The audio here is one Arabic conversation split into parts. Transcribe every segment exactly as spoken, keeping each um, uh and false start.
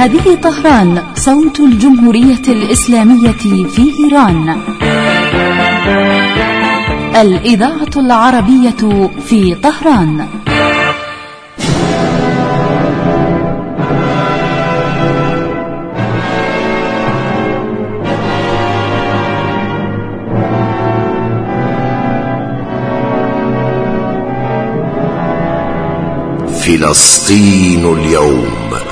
هذه طهران، صوت الجمهورية الإسلامية في إيران. الإذاعة العربية في طهران. فلسطين اليوم.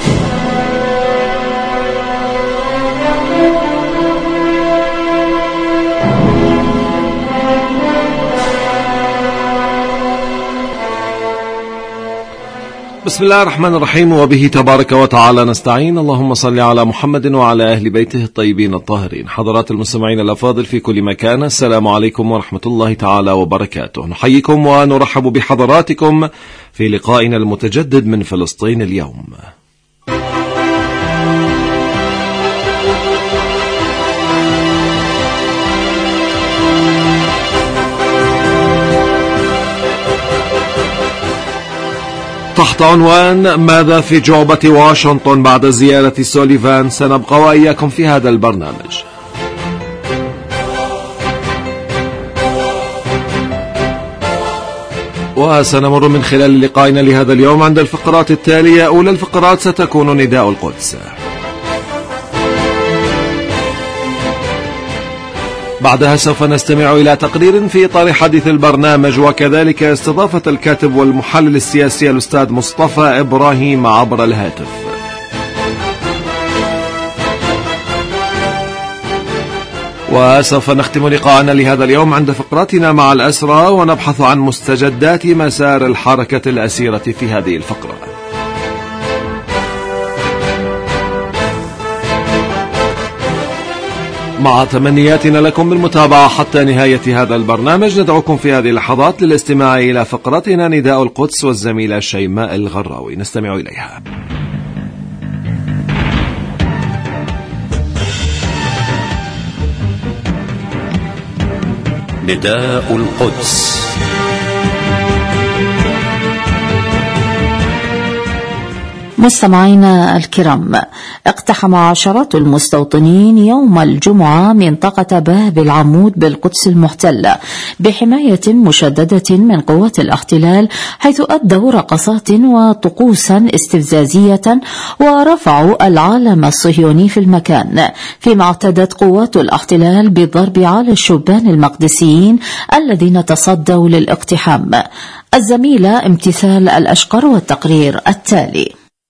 بسم الله الرحمن الرحيم، وبه تبارك وتعالى نستعين. اللهم صل على محمد وعلى أهل بيته الطيبين الطاهرين. حضرات المستمعين الأفاضل في كل مكان، السلام عليكم ورحمة الله تعالى وبركاته. نحييكم ونرحب بحضراتكم في لقائنا المتجدد من فلسطين اليوم. تحت عنوان ماذا في جعبة واشنطن بعد زيارة سوليفان، سنبقى وإياكم في هذا البرنامج. وسنمر من خلال لقائنا لهذا اليوم عند الفقرات التالية. أولى الفقرات ستكون نداء القدس، بعدها سوف نستمع إلى تقرير في إطار حديث البرنامج، وكذلك استضافة الكاتب والمحلل السياسي الأستاذ مصطفى إبراهيم عبر الهاتف. وسوف نختم لقاءنا لهذا اليوم عند فقرتنا مع الأسرى، ونبحث عن مستجدات مسار الحركة الأسيرة في هذه الفقرة. مع تمنياتنا لكم بالمتابعة حتى نهاية هذا البرنامج، ندعوكم في هذه اللحظات للاستماع إلى فقرتنا نداء القدس والزميلة شيماء الغراوي. نستمع إليها. نداء القدس. مستمعينا الكرام، اقتحم عشرات المستوطنين يوم الجمعة منطقة باب العمود بالقدس المحتلة بحماية مشددة من قوات الاحتلال، حيث أدوا رقصات وطقوسا استفزازية ورفعوا العالم الصهيوني في المكان، فيما اعتدت قوات الاحتلال بالضرب على الشبان المقدسيين الذين تصدوا للاقتحام. الزميلة امتثال الأشقر والتقرير التالي.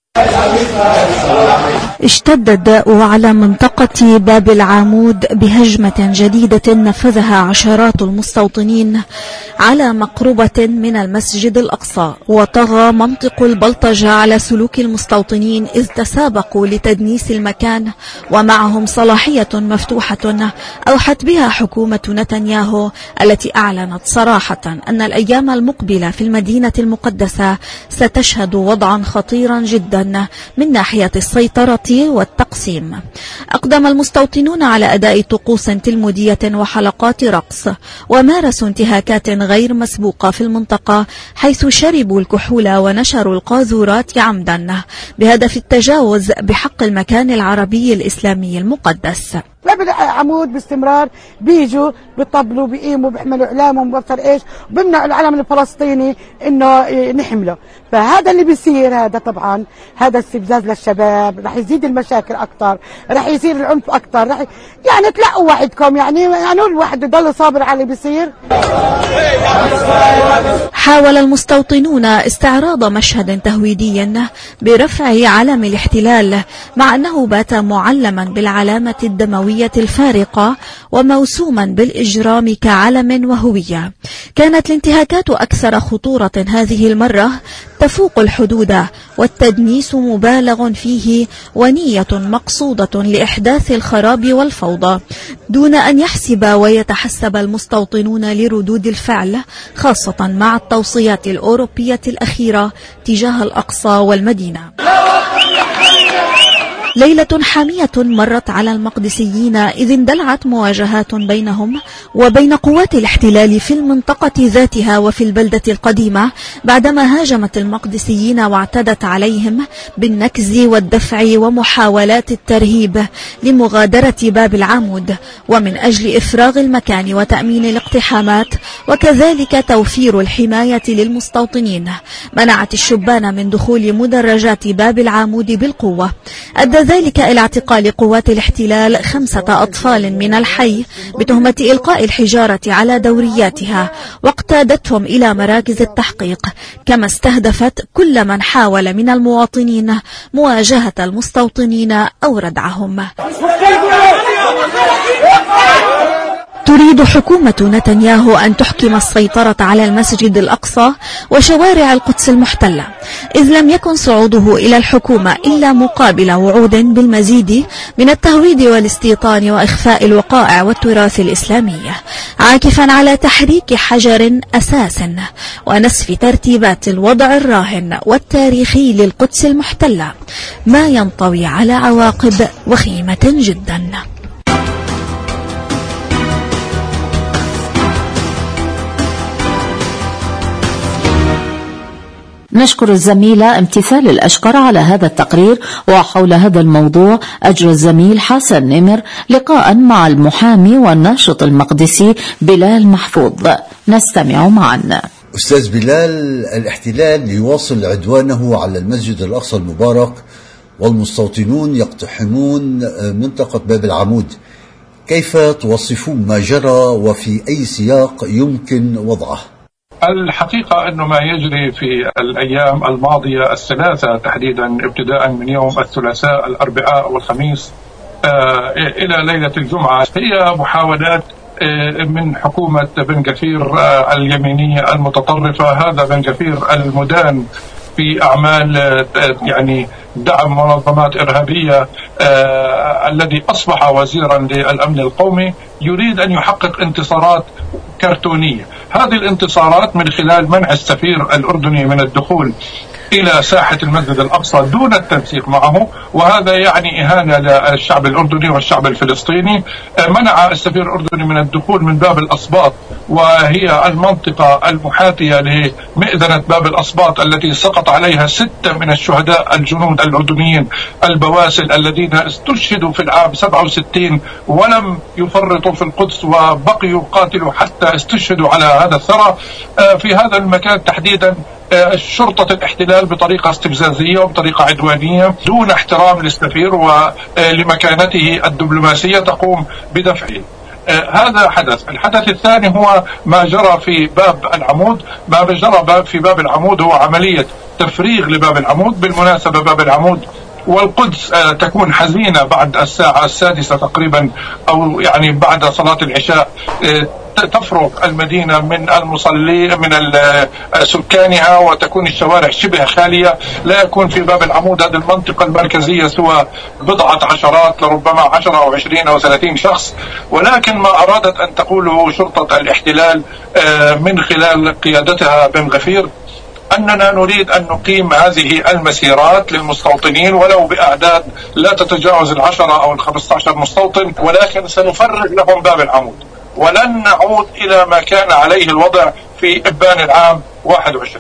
اشتد الداء على منطقة باب العمود بهجمة جديدة نفذها عشرات المستوطنين على مقربة من المسجد الأقصى، وطغى منطق البلطجة على سلوك المستوطنين إذ تسابقوا لتدنيس المكان، ومعهم صلاحية مفتوحة أوحت بها حكومة نتنياهو، التي أعلنت صراحة أن الأيام المقبلة في المدينة المقدسة ستشهد وضعا خطيرا جدا من ناحية السيطرة والتقسيم. أقدم المستوطنون على أداء طقوس تلمودية وحلقات رقص، ومارسوا انتهاكات غير مسبوقة في المنطقة، حيث شربوا الكحول ونشروا القاذورات عمدا بهدف التجاوز بحق المكان العربي الإسلامي المقدس. باب العمود باستمرار بيجوا بيطبلوا بيقيموا بيحملوا اعلامهم وبفر ايش، بيمنعوا العلم الفلسطيني انه نحمله. فهذا اللي بيصير، هذا طبعا هذا استفزاز للشباب، رح يزيد المشاكل اكثر، رح يصير العنف اكثر، رح يعني تلاقوا وحدكم، يعني يعني الواحد يضل صابر على اللي بيصير. حاول المستوطنون استعراض مشهد تهويدي برفع علم الاحتلال، مع انه بات معلما بالعلامة الدموية الفارقة وموسوما بالإجرام كعلم وهوية. كانت الانتهاكات أكثر خطورة هذه المرة، تفوق الحدود، والتدنيس مبالغ فيه، ونية مقصودة لإحداث الخراب والفوضى، دون أن يحسب ويتحسب المستوطنون لردود الفعل، خاصة مع التوصيات الأوروبية الأخيرة تجاه الأقصى والمدينة. ليلة حامية مرت على المقدسيين إذ اندلعت مواجهات بينهم وبين قوات الاحتلال في المنطقة ذاتها وفي البلدة القديمة بعدما هاجمت المقدسيين واعتدت عليهم بالنكز والدفع ومحاولات الترهيب لمغادرة باب العمود، ومن أجل إفراغ المكان وتأمين الاقتحامات وكذلك توفير الحماية للمستوطنين منعت الشبان من دخول مدرجات باب العمود بالقوة. أدى ذلك إلى اعتقال قوات الاحتلال خمسة أطفال من الحي بتهمة إلقاء الحجارة على دورياتها، واقتادتهم إلى مراكز التحقيق، كما استهدفت كل من حاول من المواطنين مواجهة المستوطنين أو ردعهم. تريد حكومة نتنياهو أن تحكم السيطرة على المسجد الأقصى وشوارع القدس المحتلة، إذ لم يكن صعوده إلى الحكومة إلا مقابل وعود بالمزيد من التهويد والاستيطان وإخفاء الوقائع والتراث الإسلامي، عاكفا على تحريك حجر أساس ونسف ترتيبات الوضع الراهن والتاريخي للقدس المحتلة، ما ينطوي على عواقب وخيمة جدا. نشكر الزميلة امتثال الأشقر على هذا التقرير. وحول هذا الموضوع أجرى الزميل حسن نمر لقاء مع المحامي والناشط المقدسي بلال محفوظ، نستمع معا. أستاذ بلال، الاحتلال يواصل عدوانه على المسجد الأقصى المبارك والمستوطنون يقتحمون منطقة باب العمود، كيف توصفون ما جرى وفي أي سياق يمكن وضعه؟ الحقيقة أنه ما يجري في الأيام الماضية الثلاثة تحديدا ابتداء من يوم الثلاثاء الأربعاء والخميس آه إلى ليلة الجمعة هي محاولات آه من حكومة بن غفير آه اليمينية المتطرفة، هذا بن غفير المدان في أعمال آه يعني دعم منظمات إرهابية آه الذي أصبح وزيرا للأمن القومي، يريد أن يحقق انتصارات كرتونية. هذه الانتصارات من خلال منع السفير الأردني من الدخول إلى ساحة المسجد الأقصى دون التنسيق معه، وهذا يعني إهانة للشعب الأردني والشعب الفلسطيني. منع السفير الأردني من الدخول من باب الأصباط، وهي المنطقة المحاذية لمئذنة باب الأصباط التي سقط عليها ستة من الشهداء الجنود الأردنيين البواسل الذين استشهدوا في العام سبعة وستين ولم يفرطوا في القدس وبقيوا قاتلوا حتى استشهدوا على هذا الثرى. في هذا المكان تحديدا شرطة الاحتلال بطريقة استفزازية وبطريقة عدوانية دون احترام للسفير ولمكانته الدبلوماسية تقوم بدفعه. هذا حدث. الحدث الثاني هو ما جرى في باب العمود. ما جرى في باب العمود هو عملية تفريغ لباب العمود. بالمناسبة باب العمود والقدس تكون حزينة بعد الساعة السادسة تقريبا، أو يعني بعد صلاة العشاء تفرغ المدينة من المصلي من سكانها وتكون الشوارع شبه خالية. لا يكون في باب العمود هذه المنطقة المركزية سوى بضعة عشرات لربما عشرة أو عشرين أو ثلاثين شخص، ولكن ما أرادت أن تقوله شرطة الاحتلال من خلال قيادتها بن غفير أننا نريد أن نقيم هذه المسيرات للمستوطنين ولو بأعداد لا تتجاوز العشرة أو الخمسة عشر مستوطن، ولكن سنفرغ لهم باب العمود ولن نعود إلى ما كان عليه الوضع في إبان العام واحد وعشرين.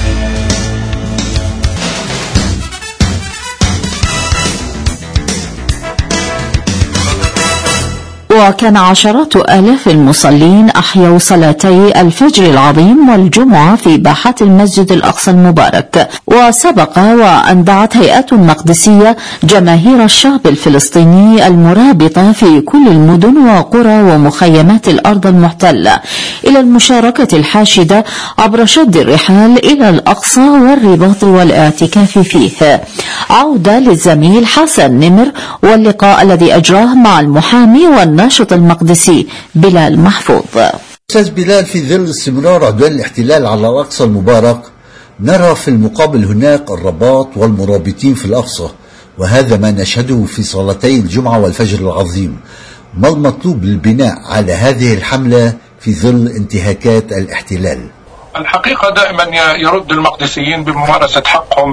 وكان عشرات آلاف المصلين أحيوا صلاتي الفجر العظيم والجمعة في باحات المسجد الأقصى المبارك. وسبق وأن دعت هيئات مقدسية جماهير الشعب الفلسطيني المرابطة في كل المدن وقرى ومخيمات الأرض المحتلة إلى المشاركة الحاشدة عبر شد الرحال إلى الأقصى والرباط والاعتكاف فيه. عودة للزميل حسن نمر واللقاء الذي أجراه مع المحامي والناشط المقدسي بلال محفوظ. أستاذ بلال، في ظل استمرار عدوان الاحتلال على الأقصى المبارك نرى في المقابل هناك الرباط والمرابطين في الأقصى، وهذا ما نشهده في صلاتي الجمعة والفجر العظيم. ما المطلوب للبناء على هذه الحملة في ظل انتهاكات الاحتلال؟ الحقيقة دائما يرد المقدسيين بممارسة حقهم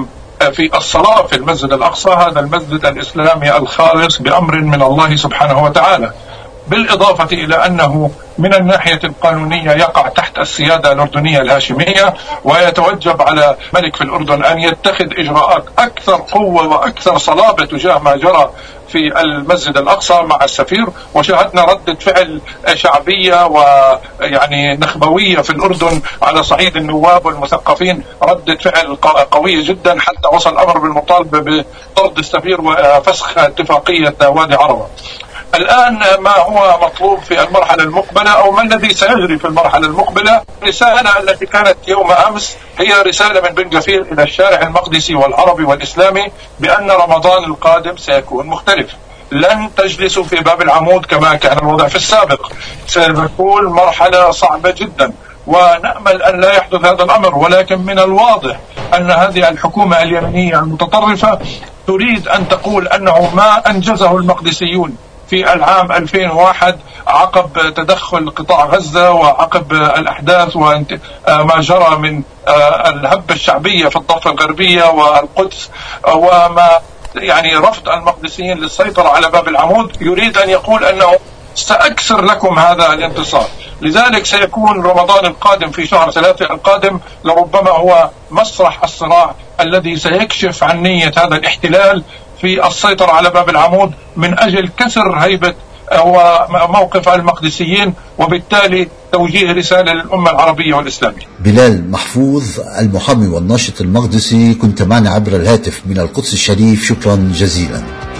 في الصلاة في المسجد الأقصى، هذا المسجد الإسلامي الخالص بأمر من الله سبحانه وتعالى، بالإضافة إلى أنه من الناحية القانونية يقع تحت السيادة الأردنية الهاشمية، ويتوجب على ملك في الأردن أن يتخذ إجراءات أكثر قوة وأكثر صلابة تجاه ما جرى في المسجد الأقصى مع السفير. وشاهدنا ردة فعل شعبية ويعني نخبوية في الأردن على صعيد النواب والمثقفين، ردة فعل قوية جدا، حتى وصل الأمر بالمطالبة بطرد السفير وفسخ اتفاقية وادي عربة. الآن ما هو مطلوب في المرحلة المقبلة، أو ما الذي سيجري في المرحلة المقبلة؟ الرسالة التي كانت يوم أمس هي رسالة من بن غفير إلى الشارع المقدسي والعربي والإسلامي بأن رمضان القادم سيكون مختلف. لن تجلسوا في باب العمود كما كان الوضع في السابق، سيكون مرحلة صعبة جدا، ونأمل أن لا يحدث هذا الأمر. ولكن من الواضح أن هذه الحكومة اليمنية المتطرفة تريد أن تقول أنه ما أنجزه المقدسيون في العام ألفين وواحد عقب تدخل قطاع غزة وعقب الأحداث وما جرى من الهبة الشعبية في الضفة الغربية والقدس وما يعني رفض المقدسيين للسيطرة على باب العمود، يريد أن يقول أنه سأكسر لكم هذا الانتصار. لذلك سيكون رمضان القادم في شهر ثلاثة القادم لربما هو مسرح الصراع الذي سيكشف عن نية هذا الاحتلال في السيطرة على باب العمود من أجل كسر هيبة وموقف المقدسيين، وبالتالي توجيه رسالة للأمة العربية والإسلامية. بلال محفوظ المحامي والناشط المقدسي، كنت معنا عبر الهاتف من القدس الشريف، شكرا جزيلا.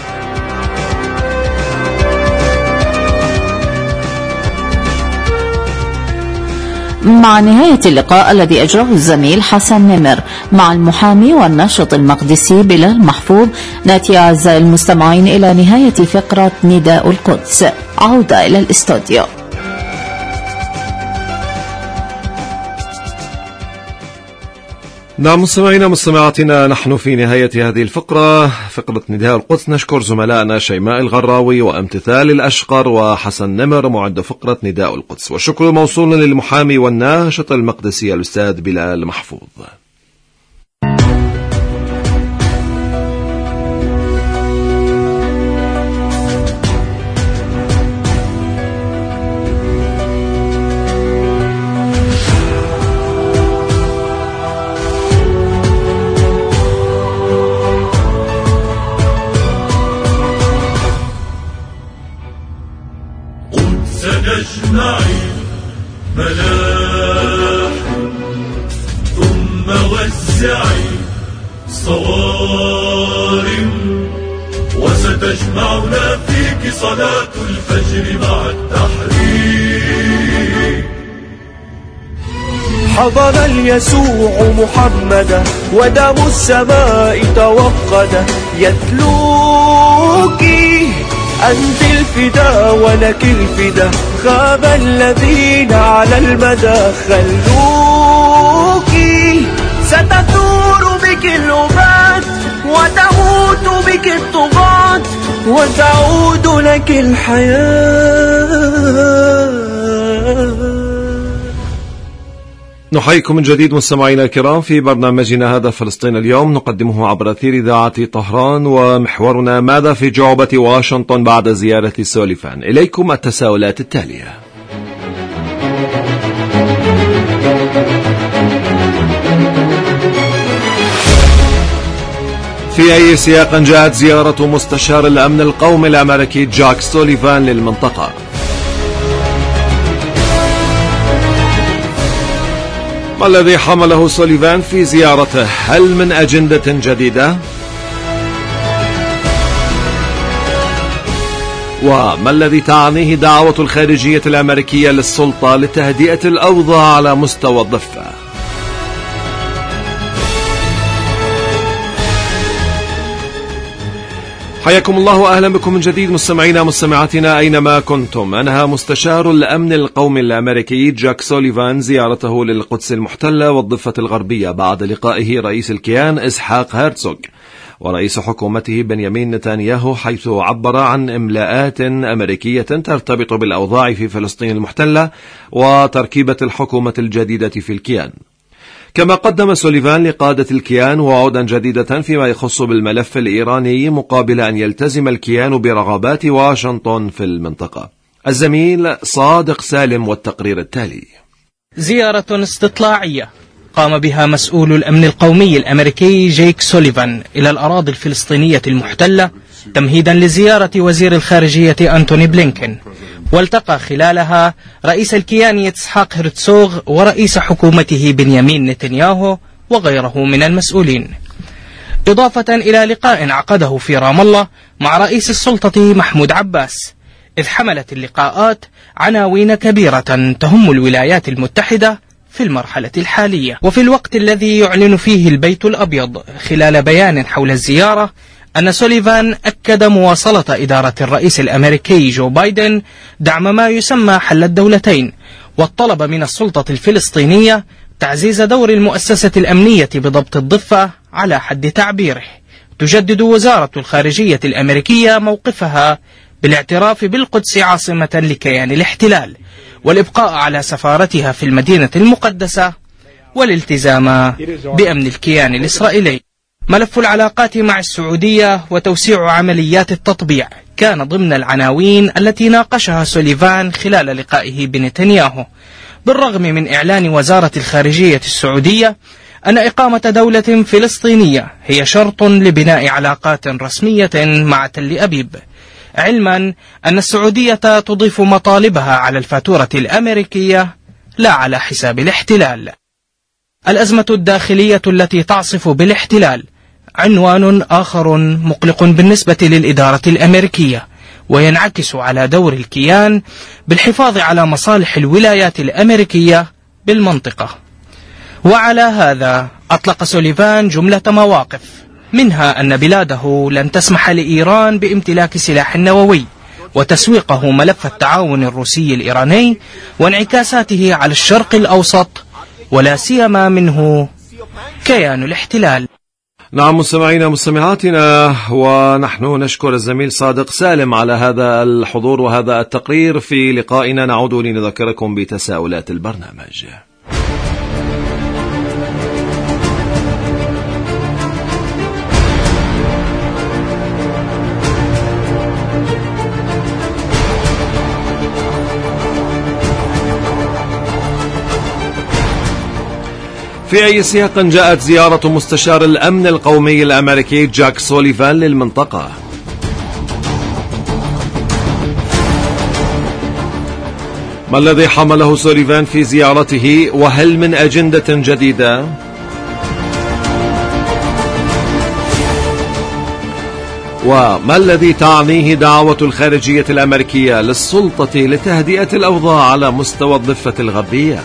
مع نهاية اللقاء الذي أجراه الزميل حسن نمر مع المحامي والناشط المقدسي بلال محفوظ، نأتي أعزائي المستمعين إلى نهاية فقرة نداء القدس. عودة إلى الاستوديو. نعم مستمعينا مستمعاتنا، نحن في نهاية هذه الفقرة، فقرة نداء القدس. نشكر زملائنا شيماء الغراوي وامتثال الأشقر وحسن نمر معد فقرة نداء القدس، والشكر موصول للمحامي والناشط المقدسي الأستاذ بلال محفوظ. نجمعي ملاح ثم وزعي صوارم، وستجمعنا فيك صلاة الفجر مع التحريم. حضن اليسوع محمدا ودم السماء توقد، يتلوك أنت الفدا ولك الفدا، خاب الذين على المدى خلوك. ستثور بك الأبات وتموت بك الطغاة وتعود لك الحياة. نحييكم من جديد مستمعينا الكرام في برنامجنا هذا فلسطين اليوم، نقدمه عبر أثير إذاعة طهران، ومحورنا ماذا في جعبة واشنطن بعد زيارة سوليفان. إليكم التساؤلات التالية: في أي سياق جاءت زيارة مستشار الأمن القومي الأمريكي جاك سوليفان للمنطقة؟ ما الذي حمله سوليفان في زيارته؟ هل من أجندة جديدة؟ وما الذي تعنيه دعوة الخارجية الأمريكية للسلطة لتهدئة الأوضاع على مستوى الضفة؟ حياكم الله وأهلا بكم من جديد مستمعينا مستمعاتنا أينما كنتم. أنهى مستشار الأمن القومي الأمريكي جاك سوليفان زيارته للقدس المحتلة والضفة الغربية بعد لقائه رئيس الكيان إسحاق هيرتزوغ ورئيس حكومته بنيامين نتنياهو، حيث عبر عن إملاءات أمريكية ترتبط بالأوضاع في فلسطين المحتلة وتركيبة الحكومة الجديدة في الكيان. كما قدم سوليفان لقادة الكيان وعودا جديدة فيما يخص بالملف الإيراني مقابل أن يلتزم الكيان برغبات واشنطن في المنطقة. الزميل صادق سالم والتقرير التالي. زيارة استطلاعية قام بها مسؤول الأمن القومي الأمريكي جيك سوليفان إلى الأراضي الفلسطينية المحتلة تمهيدا لزيارة وزير الخارجية أنتوني بلينكن، والتقى خلالها رئيس الكيان إسحاق هرتسوغ ورئيس حكومته بنيامين نتنياهو وغيره من المسؤولين، إضافة إلى لقاء عقده في رام الله مع رئيس السلطة محمود عباس، إذ حملت اللقاءات عناوين كبيرة تهم الولايات المتحدة في المرحلة الحالية. وفي الوقت الذي يعلن فيه البيت الأبيض خلال بيان حول الزيارة أن سوليفان أكد مواصلة إدارة الرئيس الأمريكي جو بايدن دعم ما يسمى حل الدولتين، والطلب من السلطة الفلسطينية تعزيز دور المؤسسة الأمنية بضبط الضفة على حد تعبيره. تجدد وزارة الخارجية الأمريكية موقفها بالاعتراف بالقدس عاصمة لكيان الاحتلال، والإبقاء على سفارتها في المدينة المقدسة، والالتزام بأمن الكيان الإسرائيلي. ملف العلاقات مع السعودية وتوسيع عمليات التطبيع كان ضمن العناوين التي ناقشها سوليفان خلال لقائه بنتنياهو، بالرغم من إعلان وزارة الخارجية السعودية أن إقامة دولة فلسطينية هي شرط لبناء علاقات رسمية مع تل أبيب، علما أن السعودية تضيف مطالبها على الفاتورة الأمريكية لا على حساب الاحتلال. الأزمة الداخلية التي تعصف بالاحتلال عنوان آخر مقلق بالنسبة للإدارة الأمريكية، وينعكس على دور الكيان بالحفاظ على مصالح الولايات الأمريكية بالمنطقة. وعلى هذا أطلق سوليفان جملة مواقف، منها أن بلاده لن تسمح لإيران بامتلاك سلاح نووي، وتسويقه ملف التعاون الروسي الإيراني وانعكاساته على الشرق الأوسط ولا سيما منه كيان الاحتلال. نعم مستمعينا مستمعاتنا، ونحن نشكر الزميل صادق سالم على هذا الحضور وهذا التقرير. في لقائنا نعود لنذكركم بتساؤلات البرنامج. في أي سياق جاءت زيارة مستشار الأمن القومي الأمريكي جاك سوليفان للمنطقة؟ ما الذي حمله سوليفان في زيارته، وهل من أجندة جديدة؟ وما الذي تعنيه دعوة الخارجية الأمريكية للسلطة لتهدئة الأوضاع على مستوى الضفة الغربية؟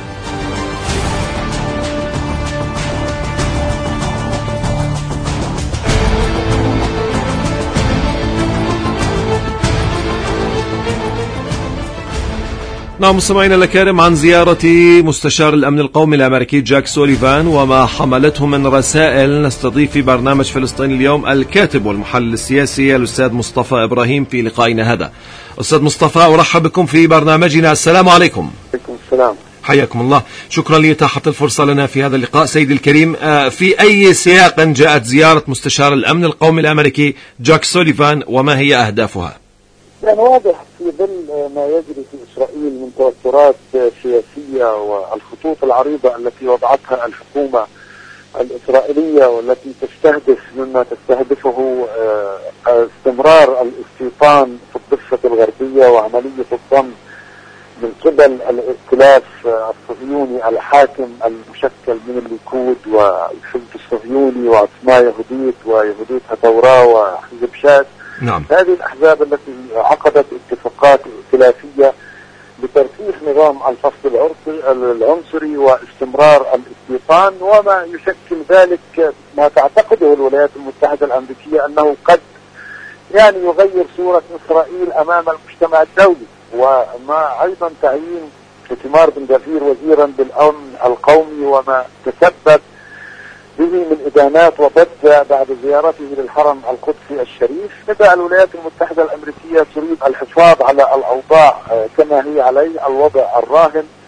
نعم مستمعينا الكرام، عن زيارة مستشار الأمن القومي الأمريكي جاك سوليفان وما حملته من رسائل، نستضيف في برنامج فلسطين اليوم الكاتب والمحلل السياسي الأستاذ مصطفى إبراهيم في لقائنا هذا. أستاذ مصطفى، أرحب بكم في برنامجنا. السلام عليكم. عليكم السلام. حياكم الله، شكرا لإتاحة الفرصة لنا في هذا اللقاء. سيدي الكريم، في أي سياق جاءت زيارة مستشار الأمن القومي الأمريكي جاك سوليفان وما هي أهدافها؟ يعني واضح في ظل ما يجري في إسرائيل من توترات سياسية والخطوط العريضة التي وضعتها الحكومة الإسرائيلية والتي تستهدف مما تستهدفه استمرار الاستيطان في الضفة الغربية وعملية الضم من قبل الائتلاف الصهيوني الحاكم المشكل من الليكود والحزب الصهيوني وعصمة يهوديت ويهوديت هتوراة وحزب شاس. نعم. هذه الأحزاب التي عقدت اتفاقات ائتلافية لترسيخ نظام الفصل العنصري واستمرار الاستيطان، وما يشكل ذلك ما تعتقده الولايات المتحدة الأمريكية أنه قد يعني يغير صورة إسرائيل أمام المجتمع الدولي، وما أيضا تعيين إتمار بن غفير وزيرا بالأمن القومي وما تسبب به من إدانات وضجة بعد زيارته للحرم القدسي الشريف. بدأ الولايات المتحدة الأمريكية تريد الحفاظ على الأوضاع كما هي عليه، الوضع الراهن،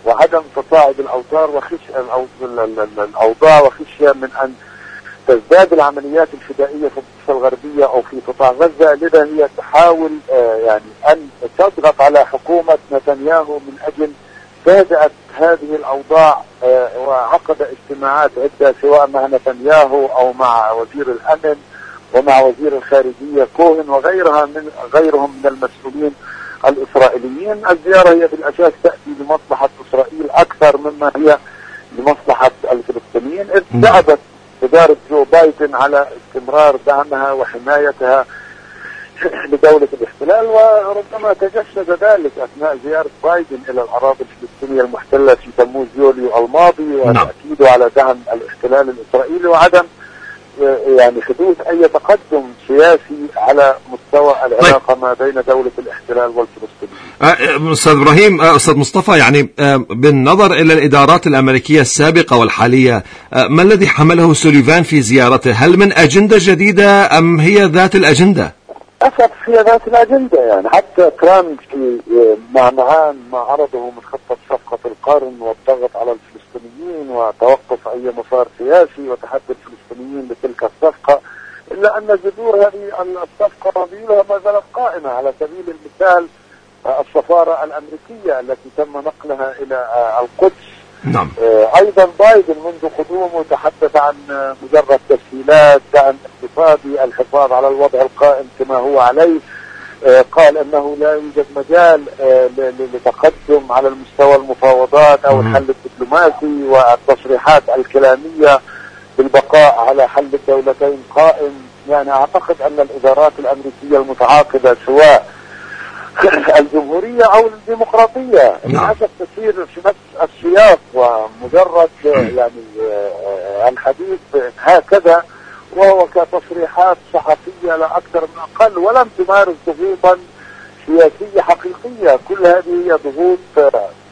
وعدم تصاعد الأوتار وخشية الأوضاع وخشية من أن تزداد العمليات الفدائية في الضفة الغربية أو في قطاع غزة. لذا هي تحاول يعني أن تضغط على حكومة نتنياهو من أجل تهدئة هذه الأوضاع، وعقد اجتماعات عدة سواء مع نتنياهو أو مع وزير الأمن ومع وزير الخارجية كوهن وغيرها من غيرهم من المسؤولين الإسرائيليين. الزيارة هي بالأساس تأتي لمصلحة إسرائيل أكثر مما هي لمصلحة الفلسطينيين، إذ ذهبت إدارة جو بايدن على استمرار دعمها وحمايتها لدولة الاحتلال، وربما تجسد ذلك أثناء زيارة بايدن إلى الأراضي الفلسطينية المحتلة في تموز يوليو الماضي، وتأكيده على دعم الاحتلال الإسرائيلي وعدم يعني حدوث أي تقدم سياسي على مستوى العلاقة ما بين دولة الاحتلال والفلسطينيين. أستاذ إبراهيم، أستاذ مصطفى، يعني بالنظر إلى الإدارات الأمريكية السابقة والحالية، ما الذي حمله سوليفان في زيارته؟ هل من أجندة جديدة أم هي ذات الأجندة؟ أسف هي ذات الأجندة. يعني حتى ترامب في معمعان ما عرضه من خطة صفقة القرن والضغط على الفلسطينيين وتوقف أي مسار سياسي وتحدي الفلسطينيين لتلك الصفقة، إلا أن جذور هذه الصفقة رضيلها ما زالت قائمة. على سبيل المثال السفارة الأمريكية التي تم نقلها إلى القدس. نعم. أيضا بايدن منذ قدومه تحدث عن مجرد تسهيلات، دعم اقتصادي، الحفاظ على الوضع القائم كما هو عليه. قال أنه لا يوجد مجال لتقدم على المستوى المفاوضات أو الحل الدبلوماسي، والتصريحات الكلامية بالبقاء على حل الدولتين قائم. يعني أعتقد أن الإدارات الأمريكية المتعاقبة سواء الجمهورية أو الديمقراطية للأسف تسير في نفس السياق، ومجرد يعني الحديث هكذا وهو كتصريحات صحفية لا أكثر من أقل، ولم تمارس ضغوطا سياسية حقيقية. كل هذه هي ضغوط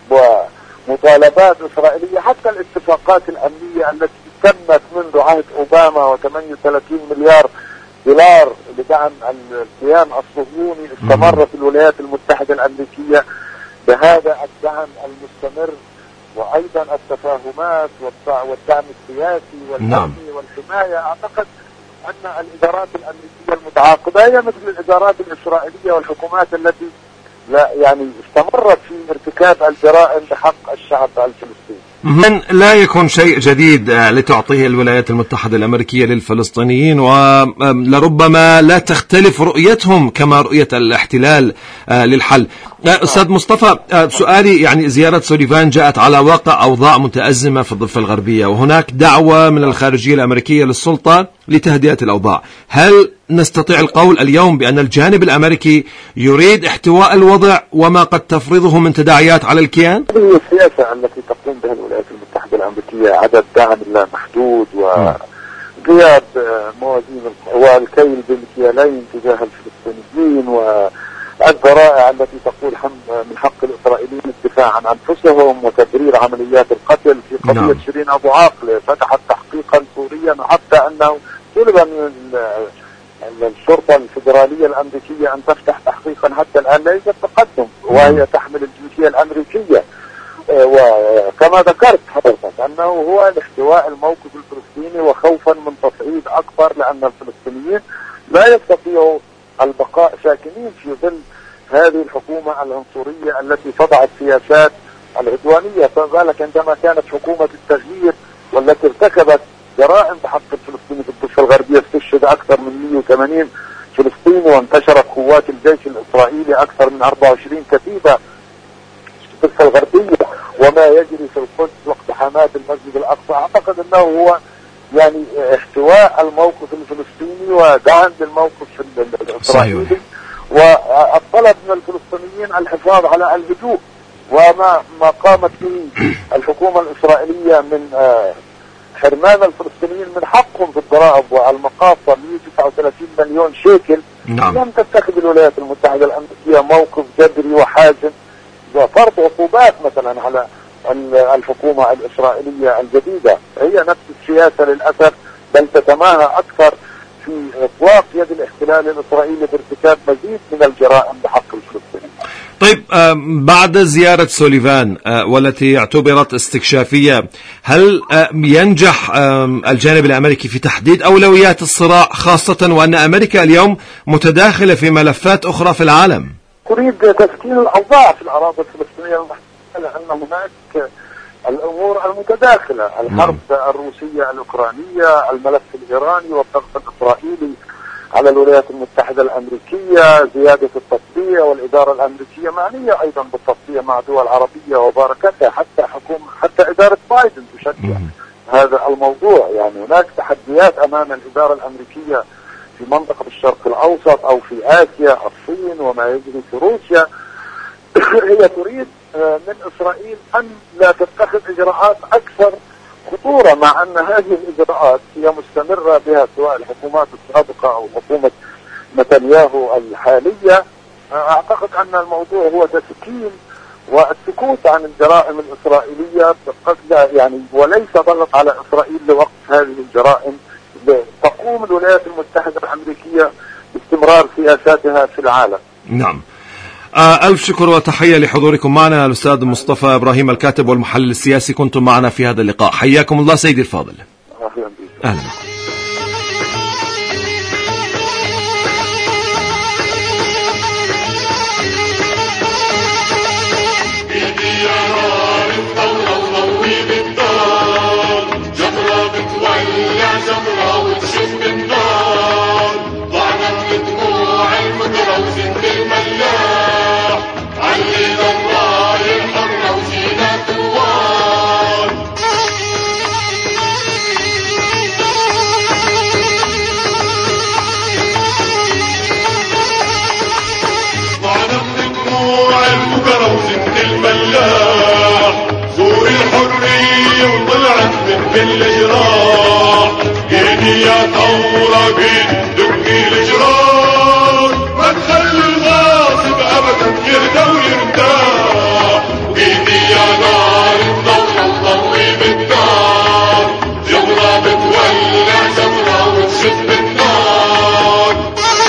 ومطالبات إسرائيلية. حتى الاتفاقات الأمنية التي تمت منذ عهد أوباما وثمانية وثلاثين مليار دولار لدعم الكيان الصهيوني استمرت الولايات المتحدة الأمريكية بهذا الدعم المستمر، وأيضا التفاهمات والدعم السياسي والأمني والحماية. أعتقد أن الإدارات الأمريكية المتعاقبة هي مثل الإدارات الإسرائيلية والحكومات التي لا يعني استمرت في ارتكاب الجرائم بحق الشعب الفلسطيني. من لا يكون شيء جديد لتعطيه الولايات المتحدة الأمريكية للفلسطينيين، ولربما لا تختلف رؤيتهم كما رؤية الاحتلال للحل. أستاذ مصطفى، سؤالي يعني زيارة سوليفان جاءت على واقع أوضاع متأزمة في الضفة الغربية، وهناك دعوة من الخارجية الأمريكية للسلطة لتهدئة الأوضاع. هل نستطيع القول اليوم بأن الجانب الأمريكي يريد احتواء الوضع وما قد تفرضه من تداعيات على الكيان؟ هذه السياسة التي تقوم بها الولايات المتحدة الأمريكية، عدد دعم لا محدود وغياب موازين والكيل بالكيالين تجاه الفلسطينيين، والذرائع التي تقول من حق الإسرائيليين الدفاع عن أنفسهم وتبرير عمليات القتل. في قضية نعم. شيرين أبو عاقلة فتحت تحقيقا سوريا، حتى أنه طلب من الشرطة الفيدرالية الأمريكية أن تفتح تحقيقا. حتى الآن لا يوجد تقدم، وهي تحمل الجنسية الأمريكية. وكما ذكرت حضرتك أنه هو لاحتواء الموقف الفلسطيني وخوفا من تصعيد أكبر، لأن الفلسطينيين لا يستطيعوا البقاء ساكنين في ظل هذه الحكومة العنصرية التي وضعت سياسات العدوانية. فذلك عندما كانت حكومة التغيير والتي ارتكبت جرائم بحق الفلسطيني في الضفة الغربية، استشهد أكثر من مئة وثمانين فلسطيني، وانتشرت قوات الجيش الإسرائيلي أكثر من أربعة وعشرين كتيبة في الضفة الغربية، وما يجري في القدس واقتحامات المسجد الأقصى. أعتقد أنه هو يعني احتواء الموقف الفلسطيني ودعم للموقف الإسرائيلي، والطلب من الفلسطينيين الحفاظ على الهدوء. وما ما قامت به الحكومة الإسرائيلية من حرمان الفلسطينيين من حقهم في الضرائب والمقاصة مئة وتسعة وثلاثين مليون شيكل. نعم. لم تتخذ الولايات المتحدة الأمريكية موقف جذري وحازم وفرض عقوبات مثلا على الحكومة الإسرائيلية الجديدة. هي نفس السياسة للأسف، بل تتماهى أكثر في إطلاق يد الاحتلال الإسرائيلي بارتكاب مزيد من الجرائم بحق الفلسطينيين. طيب بعد زيارة سوليفان والتي اعتبرت استكشافية، هل ينجح الجانب الأمريكي في تحديد أولويات الصراع، خاصة وأن أمريكا اليوم متداخلة في ملفات أخرى في العالم؟ تريد تسكين الأوضاع في الأراضي الفلسطينية المحتلة، لأن هناك الأمور المتداخلة، الحرب الروسية الأوكرانية، الملف الإيراني والضغط الإسرائيلي على الولايات المتحدة الأمريكية، زيادة التصفية، والإدارة الأمريكية معنية أيضا بالتصفية مع دول عربية وبركتها، حتى حكومة حتى إدارة بايدن تشجع هذا الموضوع. يعني هناك تحديات أمام الإدارة الأمريكية في منطقة الشرق الأوسط أو في آسيا، الصين وما يجري في روسيا. هي تريد من إسرائيل أن لا تتخذ إجراءات أكثر خطورة، مع أن هذه الإجراءات هي مستمرة بها سواء الحكومات السابقة أو حكومة نتنياهو الحالية. أعتقد أن الموضوع هو تسكين والسكوت عن الجرائم الإسرائيلية قد يعني، وليس ضغط على إسرائيل لوقف هذه الجرائم. تقوم الولايات المتحدة الأمريكية باستمرار سياساتها في العالم. نعم. آه ألف شكر وتحية لحضوركم معنا الأستاذ مصطفى إبراهيم الكاتب والمحلل السياسي، كنتم معنا في هذا اللقاء، حياكم الله سيدي الفاضل. أهلا بك. أهلا. زور الحرية وطلعت من كل جراح، ايدي يا ثورة بيد دقي الجراح، ما تخلي الغاصب ابدا يهدى ويرتاح، ايدي يا نار الثورة وضوي بالنار، جمرة بتولع جمرة وتشد بالنار.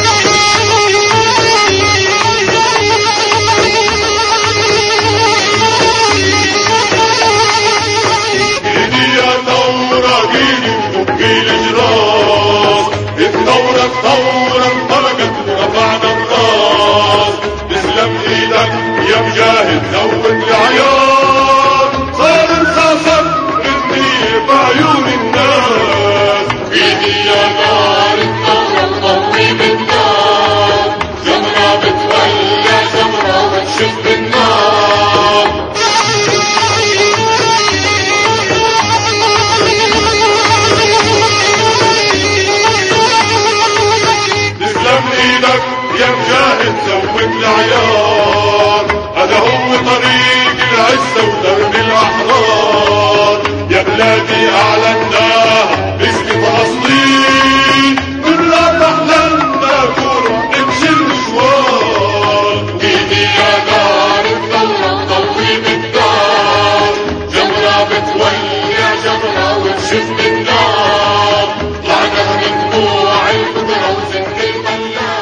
الثورة الثورة انطلقت ورفعنا الراس، تسلم ايدك يا مجاهد زود العيار، صار الخصم مني بعيون الناس، ايدي يا نار الثورة وضوي بالنار، جمرة بتولع جمرة وتشف بالنار. يا مجاهد زود العيار، هذا هو طريق العزة ودرب الأحرار، يا بلادي أعلناه باسم فلسطين، من لا تحلمنا كورة نمشي المشوار، ايدي يا نار الثورة وضوي بالنار، جمرة بتولع جمرة وتشف بالنار، طلعنا من دموع القدرة وزند الملاح.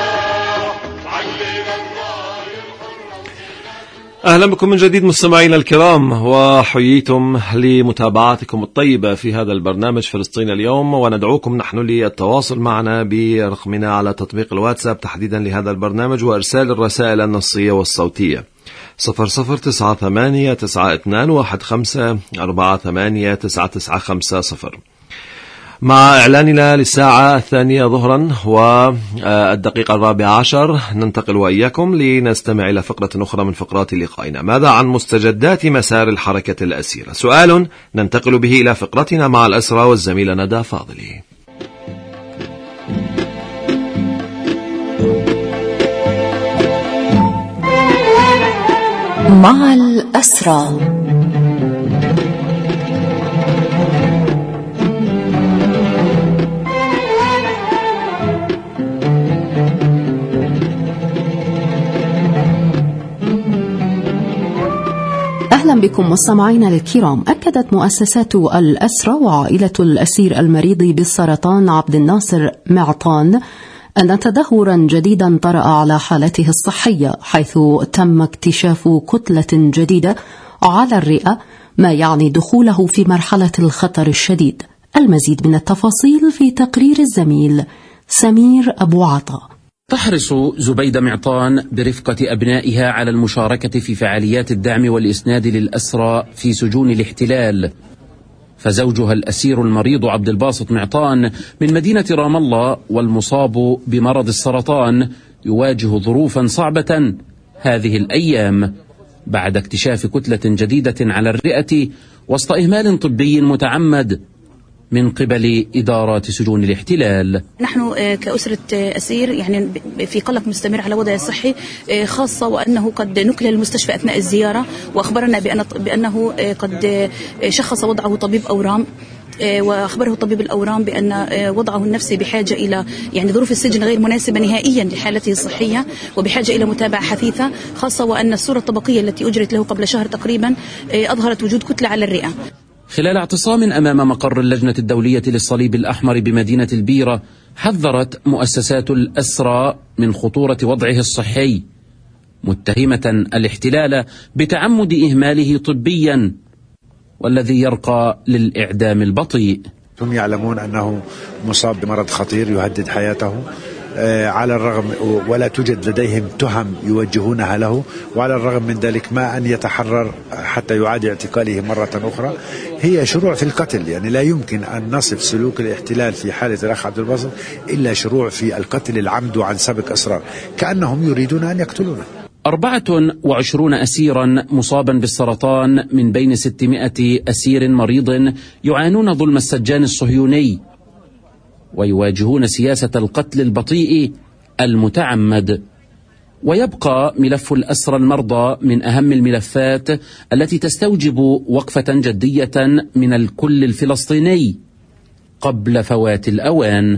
أهلا بكم من جديد مستمعينا الكرام، وحييتم لمتابعتكم الطيبة في هذا البرنامج فلسطين اليوم، وندعوكم نحن للتواصل معنا برقمنا على تطبيق الواتساب تحديدا لهذا البرنامج، وإرسال الرسائل النصية والصوتية صفر صفر تسعة ثمانية تسعة اثنان واحد خمسة أربعة ثمانية تسعة تسعة خمسة صفر. مع إعلاننا للساعة الثانية ظهرا والدقيقة الرابعة عشر ننتقل وإياكم لنستمع إلى فقرة أخرى من فقرات لقائنا. ماذا عن مستجدات مسار الحركة الأسيرة؟ سؤال ننتقل به إلى فقرتنا مع الأسرى والزميلة ندى فاضلي. مع الأسرى. أهلا بكم مستمعينا الكرام. أكدت مؤسسات الأسرى وعائلة الأسير المريض بالسرطان عبد الناصر معطان أن تدهورا جديدا طرأ على حالته الصحية، حيث تم اكتشاف كتلة جديدة على الرئة، ما يعني دخوله في مرحلة الخطر الشديد. المزيد من التفاصيل في تقرير الزميل سمير أبو عطا. تحرص زبيدة معطان برفقة أبنائها على المشاركة في فعاليات الدعم والإسناد للأسرى في سجون الاحتلال، فزوجها الأسير المريض عبد الباسط معطان من مدينة رام الله والمصاب بمرض السرطان يواجه ظروفا صعبة هذه الأيام بعد اكتشاف كتلة جديدة على الرئة وسط إهمال طبي متعمد من قبل إدارات سجون الاحتلال. نحن كأسرة أسير يعني في قلق مستمر على وضعه الصحي، خاصة وأنه قد نقل للمستشفى أثناء الزيارة، وأخبرنا بأن بأنه قد شخص وضعه طبيب أورام، وأخبره طبيب الأورام بأن وضعه النفسي بحاجة إلى يعني ظروف السجن غير مناسبة نهائيا لحالته الصحية، وبحاجة إلى متابعة حثيثة، خاصة وأن الصورة الطبقية التي أجرت له قبل شهر تقريبا أظهرت وجود كتلة على الرئة. خلال اعتصام أمام مقر اللجنة الدولية للصليب الأحمر بمدينة البيرة، حذرت مؤسسات الأسرى من خطورة وضعه الصحي، متهمة الاحتلال بتعمد إهماله طبيا والذي يرقى للإعدام البطيء. هم يعلمون أنه مصاب بمرض خطير يهدد حياته، على الرغم ولا توجد لديهم تهم يوجهونها له، وعلى الرغم من ذلك ما أن يتحرر حتى يعاد اعتقاله مرة أخرى. هي شروع في القتل، يعني لا يمكن أن نصف سلوك الاحتلال في حالة الأخ عبد الباسط إلا شروع في القتل العمد عن سبق أسرار، كأنهم يريدون أن يقتلونه. أربعة وعشرون أسيرا مصابا بالسرطان من بين ستمائة أسير مريض يعانون ظلم السجان الصهيوني ويواجهون سياسة القتل البطيء المتعمد. ويبقى ملف الأسرى المرضى من أهم الملفات التي تستوجب وقفة جدية من الكل الفلسطيني قبل فوات الأوان.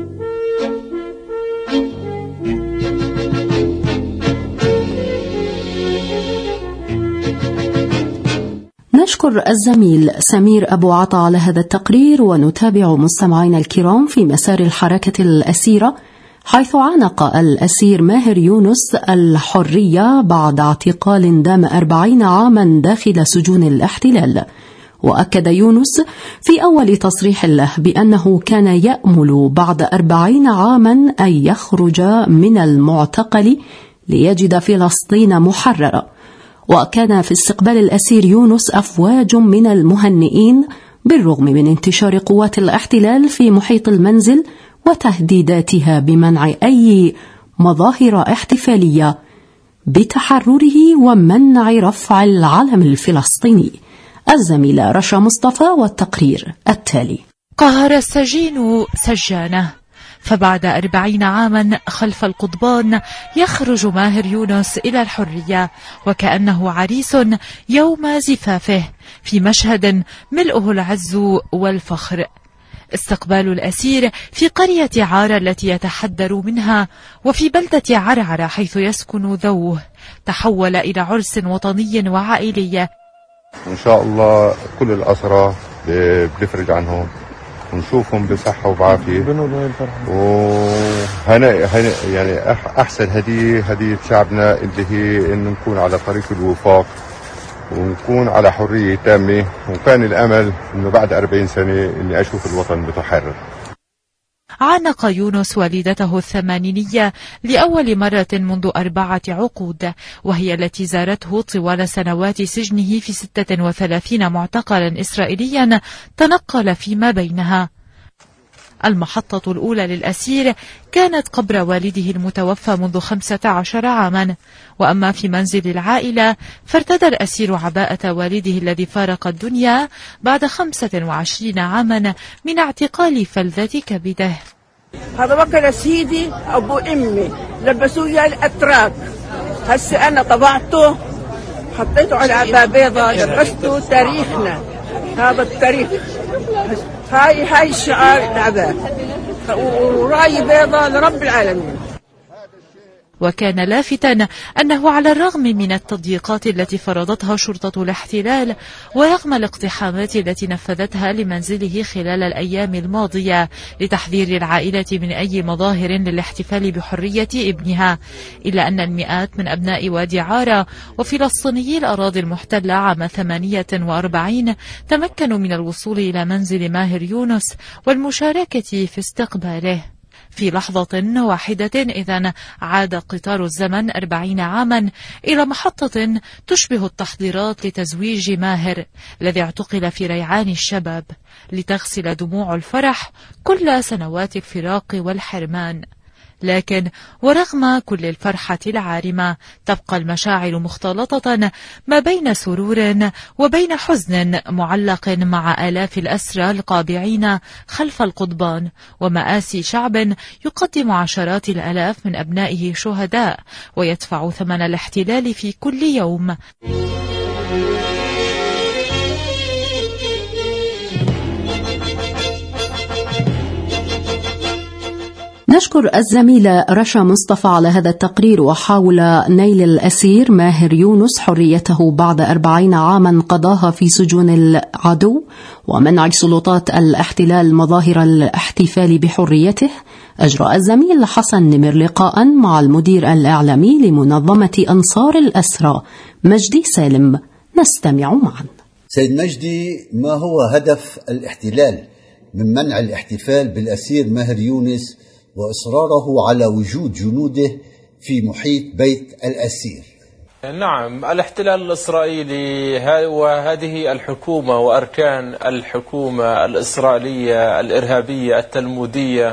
نشكر الزميل سمير أبو عطا على هذا التقرير، ونتابع مستمعينا الكرام في مسار الحركة الأسيرة، حيث عانق الأسير ماهر يونس الحرية بعد اعتقال دام أربعين عاما داخل سجون الاحتلال. وأكد يونس في أول تصريح له بأنه كان يأمل بعد أربعين عاما أن يخرج من المعتقل ليجد فلسطين محررة. وكان في استقبال الأسير يونس أفواج من المهنئين بالرغم من انتشار قوات الاحتلال في محيط المنزل وتهديداتها بمنع أي مظاهر احتفالية بتحرره ومنع رفع العلم الفلسطيني. الزميلة رشا مصطفى والتقرير التالي. قهر السجين سجانه، فبعد أربعين عاما خلف القضبان يخرج ماهر يونس إلى الحرية وكأنه عريس يوم زفافه في مشهد ملؤه العز والفخر. استقبال الأسير في قرية عارة التي يتحدر منها وفي بلدة عرعرة حيث يسكن ذوه تحول إلى عرس وطني وعائلي. إن شاء الله كل الأسرى بنفرج عنهم ونشوفهم بصحة وبعافية، وهنا يعني أحسن هدية هدية شعبنا اللي هي إن نكون على طريق الوفاق ونكون على حرية تامة، وكان الأمل إنه بعد أربعين سنة إني أشوف الوطن متحرر. عانق يونس والدته الثمانينية لأول مرة منذ أربعة عقود، وهي التي زارته طوال سنوات سجنه في ستة وثلاثين معتقلا إسرائيليا تنقل فيما بينها. المحطة الأولى للأسير كانت قبر والده المتوفى منذ خمسة عشر عاما، وأما في منزل العائلة فارتدى الأسير عباءة والده الذي فارق الدنيا بعد خمسة وعشرين عاما من اعتقال فلذة كبده. هذا بكر سيدي أبو أمي لبسوه الأتراك، هسه أنا طبعته حطيته على عباءة بيضاء لبسته تاريخنا، هذا التاريخ، هاي هاي الشعار العباء وراي بيضاء لرب العالمين. وكان لافتا أنه على الرغم من التضييقات التي فرضتها شرطة الاحتلال ورغم الاقتحامات التي نفذتها لمنزله خلال الأيام الماضية لتحذير العائلة من أي مظاهر للاحتفال بحرية ابنها، إلا أن المئات من أبناء وادي عارة وفلسطينيي الأراضي المحتلة عام ثمانية وأربعين تمكنوا من الوصول إلى منزل ماهر يونس والمشاركة في استقباله. في لحظة واحدة إذن عاد قطار الزمن أربعين عاما إلى محطة تشبه التحضيرات لتزويج ماهر الذي اعتقل في ريعان الشباب، لتغسل دموع الفرح كل سنوات الفراق والحرمان. لكن ورغم كل الفرحة العارمة تبقى المشاعر مختلطة ما بين سرور وبين حزن معلق مع آلاف الأسرى القابعين خلف القضبان ومآسي شعب يقدم عشرات الآلاف من أبنائه شهداء ويدفع ثمن الاحتلال في كل يوم. نشكر الزميلة رشا مصطفى على هذا التقرير. وحاول نيل الأسير ماهر يونس حريته بعد أربعين عاما قضاها في سجون العدو ومنع سلطات الاحتلال مظاهر الاحتفال بحريته، أجرى الزميل حسن نمر لقاء مع المدير الإعلامي لمنظمة أنصار الأسرى مجدي سالم. نستمع معا. سيد مجدي، ما هو هدف الاحتلال من منع الاحتفال بالأسير ماهر يونس وإصراره على وجود جنوده في محيط بيت الأسير؟ نعم، الاحتلال الإسرائيلي وهذه الحكومة وأركان الحكومة الإسرائيلية الإرهابية التلمودية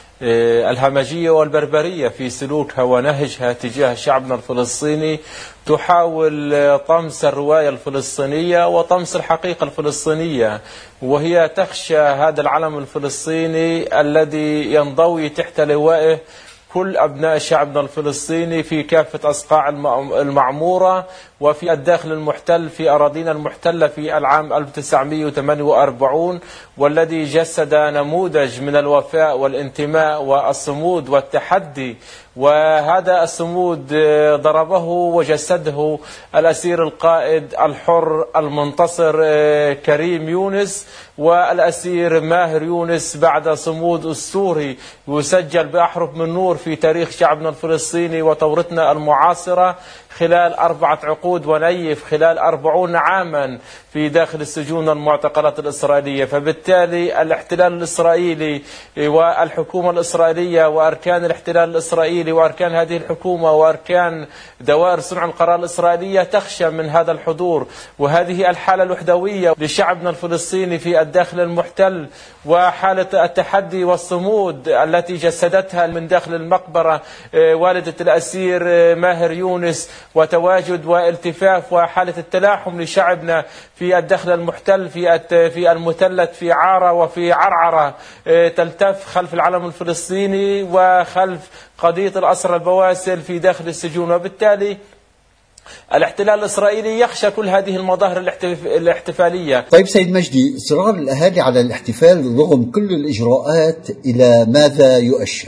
الهمجية والبربرية في سلوكها ونهجها تجاه شعبنا الفلسطيني تحاول طمس الرواية الفلسطينية وطمس الحقيقة الفلسطينية، وهي تخشى هذا العلم الفلسطيني الذي ينضوي تحت لوائه كل أبناء شعبنا الفلسطيني في كافة أصقاع المعمورة وفي الداخل المحتل في أراضينا المحتلة في العام ألف وتسعمئة وثمانية وأربعين، والذي جسد نموذج من الوفاء والانتماء والصمود والتحدي، وهذا الصمود ضربه وجسده الأسير القائد الحر المنتصر كريم يونس والأسير ماهر يونس بعد صمود أسطوري يسجل بأحرف من نور في تاريخ شعبنا الفلسطيني وثورتنا المعاصرة خلال أربعة عقود ونيف، خلال أربعون عاما في داخل السجون المعتقلات الإسرائيلية. فبالتالي الاحتلال الإسرائيلي والحكومة الإسرائيلية وأركان الاحتلال الإسرائيلي وأركان هذه الحكومة وأركان دوائر صنع القرار الإسرائيلية تخشى من هذا الحضور وهذه الحالة الوحدوية لشعبنا الفلسطيني في الداخل المحتل، وحالة التحدي والصمود التي جسدتها من داخل المقبرة والدة الأسير ماهر يونس، وتواجد والتفاف وحالة التلاحم لشعبنا في الداخل المحتل في في المثلث في عارة وفي عرعرة تلتف خلف العلم الفلسطيني وخلف قضية الأسرى البواسل في داخل السجون. وبالتالي الاحتلال الإسرائيلي يخشى كل هذه المظاهر الاحتفالية. طيب سيد مجدي، إصرار الأهالي على الاحتفال رغم كل الإجراءات إلى ماذا يؤشر؟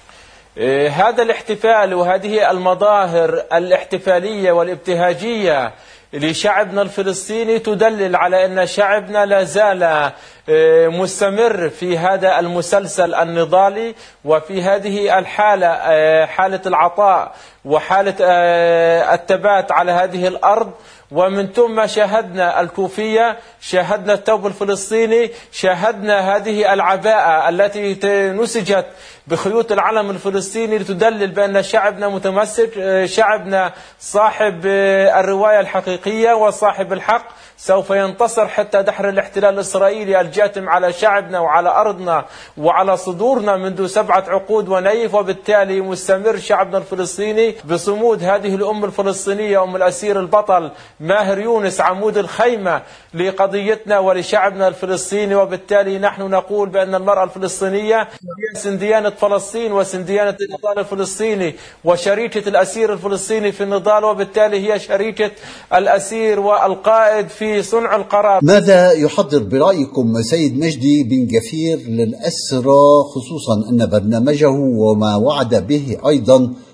هذا الاحتفال وهذه المظاهر الاحتفالية والابتهاجية لشعبنا الفلسطيني تدلل على أن شعبنا لا زال مستمر في هذا المسلسل النضالي وفي هذه الحالة، حالة العطاء وحالة الثبات على هذه الأرض. ومن ثم شاهدنا الكوفية، شاهدنا الثوب الفلسطيني، شاهدنا هذه العباءة التي نسجت بخيوط العلم الفلسطيني لتدلل بأن شعبنا متمسك، شعبنا صاحب الرواية الحقيقية وصاحب الحق سوف ينتصر حتى دحر الاحتلال الإسرائيلي الجاتم على شعبنا وعلى أرضنا وعلى صدورنا منذ سبعة عقود ونيف. وبالتالي مستمر شعبنا الفلسطيني بصمود هذه الأم الفلسطينية أم الأسير البطل ماهر يونس عمود الخيمة لقضيتنا ولشعبنا الفلسطيني. وبالتالي نحن نقول بأن المرأة الفلسطينية هي سنديانة فلسطين وسنديانة النضال الفلسطيني وشريكة الأسير الفلسطيني في النضال، وبالتالي هي شريكة الأسير والقائد في صنع القرار. ماذا يحضر برأيكم سيد مجدي بن جفير للأسرى، خصوصا أن برنامجه وما وعد به أيضا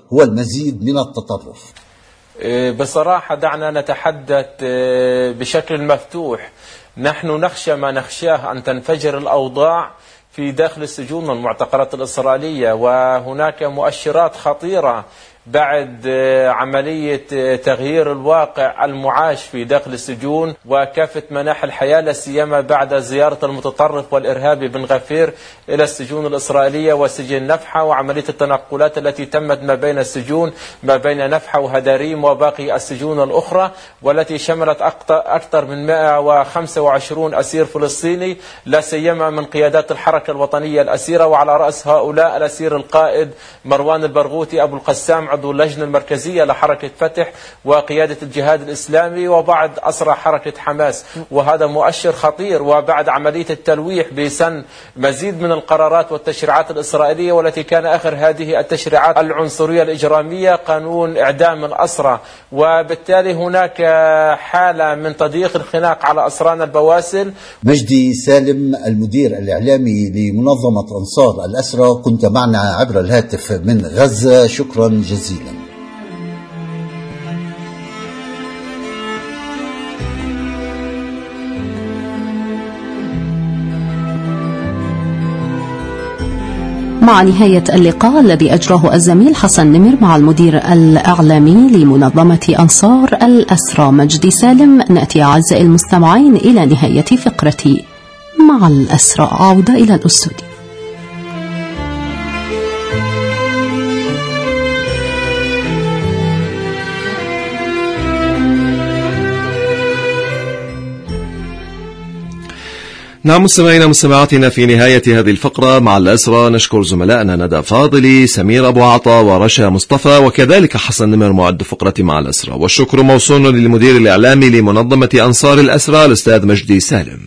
هو المزيد من التطرف. بصراحة دعنا نتحدث بشكل مفتوح. نحن نخشى ما نخشاه أن تنفجر الأوضاع في داخل السجون والمعتقلات الإسرائيلية، وهناك مؤشرات خطيرة بعد عملية تغيير الواقع المعاش في داخل السجون وكافة مناحي الحياة، لا سيما بعد زيارة المتطرف والإرهابي بن غفير إلى السجون الإسرائيلية وسجن نفحة، وعملية التنقلات التي تمت ما بين السجون ما بين نفحة وهداريم وباقي السجون الأخرى، والتي شملت أكثر من مئة وخمسة وعشرين أسير فلسطيني، لا سيما من قيادات الحركة الوطنية الأسيرة، وعلى رأس هؤلاء الأسير القائد مروان البرغوثي أبو القسام عضو اللجنة المركزية لحركة فتح وقيادة الجهاد الإسلامي، وبعض أسرى حركة حماس. وهذا مؤشر خطير. وبعد عملية التلويح بسن مزيد من القرارات والتشريعات الإسرائيلية، والتي كان آخر هذه التشريعات العنصرية الإجرامية قانون إعدام الأسرى، وبالتالي هناك حالة من تضييق الخناق على أسرانا البواسل. مجدي سالم المدير الإعلامي لمنظمة أنصار الأسرى، كنت معنا عبر الهاتف من غزة، شكرا جزيلا. مع نهاية اللقاء الذي أجراه الزميل حسن نمر مع المدير الإعلامي لمنظمة أنصار الأسرى مجدي سالم، نأتي أعزائي المستمعين إلى نهاية فقرة مع الأسرى. عودة إلى الأستوديو. نعم مستمعينا مستمعاتنا، في نهاية هذه الفقرة مع الأسرى نشكر زملائنا ندى فاضلي، سمير أبو عطا، ورشا مصطفى، وكذلك حسن نمر معد فقرة مع الأسرى. والشكر موصول للمدير الإعلامي لمنظمة أنصار الأسرى الأستاذ مجدي سالم.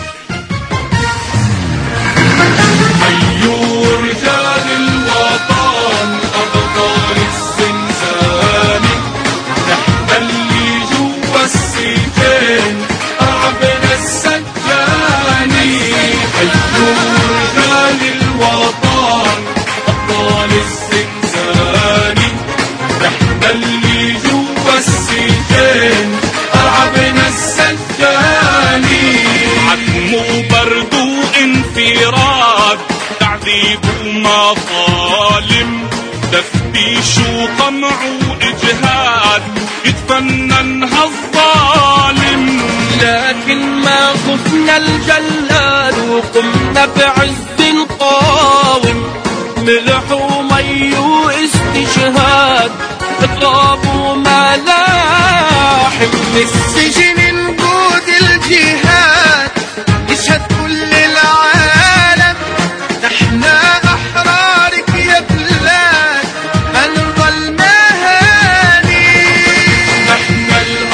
مظالم تفتيش وقمع وإجهاد يتفننها الظالم، لكن ما خفنا الجلاد وقمنا بعز القاوم، ملح ومي واستشهاد اطلاب وملاحم، السجن نقود الجهاد يشهد كل العالم، نحنا أحرارك يا بلاد هنظل مهاني، نحنا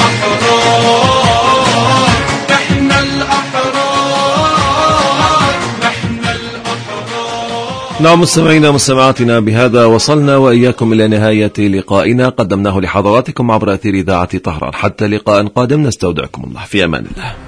الأحرار نحنا الأحرار نحنا الأحرار. نعم مستمعينا مستمعاتنا، بهذا وصلنا وإياكم إلى نهاية لقائنا قدمناه لحضراتكم عبر أثير إذاعة طهران. حتى لقاء قادم نستودعكم الله، في أمان الله.